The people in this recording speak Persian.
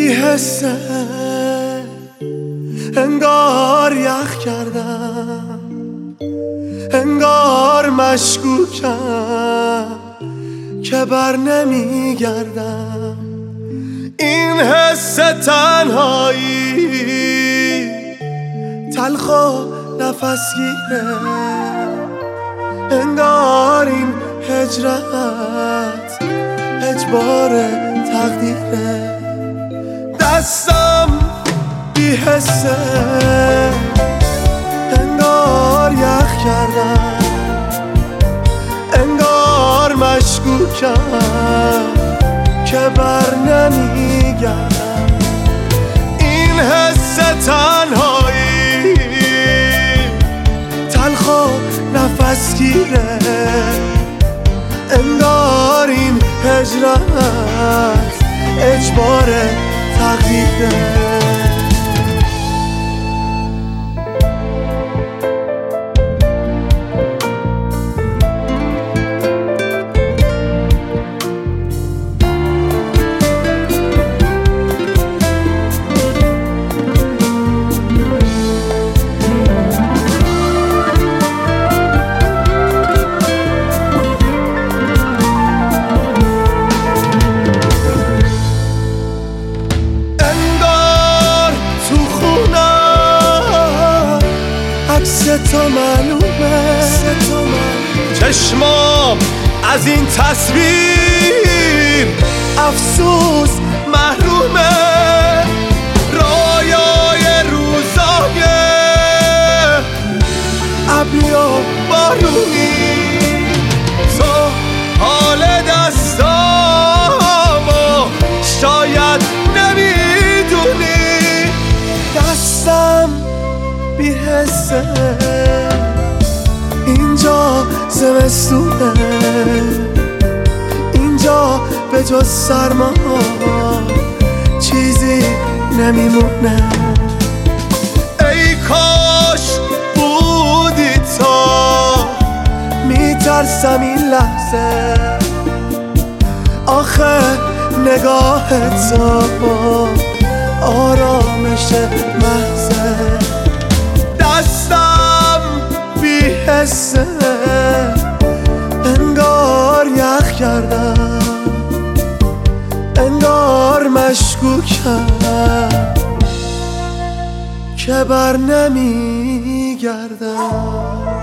حسه انگار یخ کردم، انگار مشکوکم که بر نمیگردم. این حس تنهایی تلخ و نفسگیره، انگار این هجرت اجبار تقدیره. دستم بی حسه انگار یخ کردم، انگار مشکوکم که بر نمیگردم. این حس تنهایی تلخ و نفسگیره، انگار این هجرت اجبار تقدیره. تو معلومه، چشمام از این تصویر افسوس محرومه. رایای روزای ابری و بارونی، تو حال دستامو شاید نمیدونی. دستم بی حسه اینجا زمستونه، اینجا به جز سرما چیزی نمیمونه. ای کاش بودی تا، میترسم این لحظه آخه نگاه تو آرامش محضه. دستم بی حسه انگار یخ کردم، انگار مشکوکم که بر نمیگردم.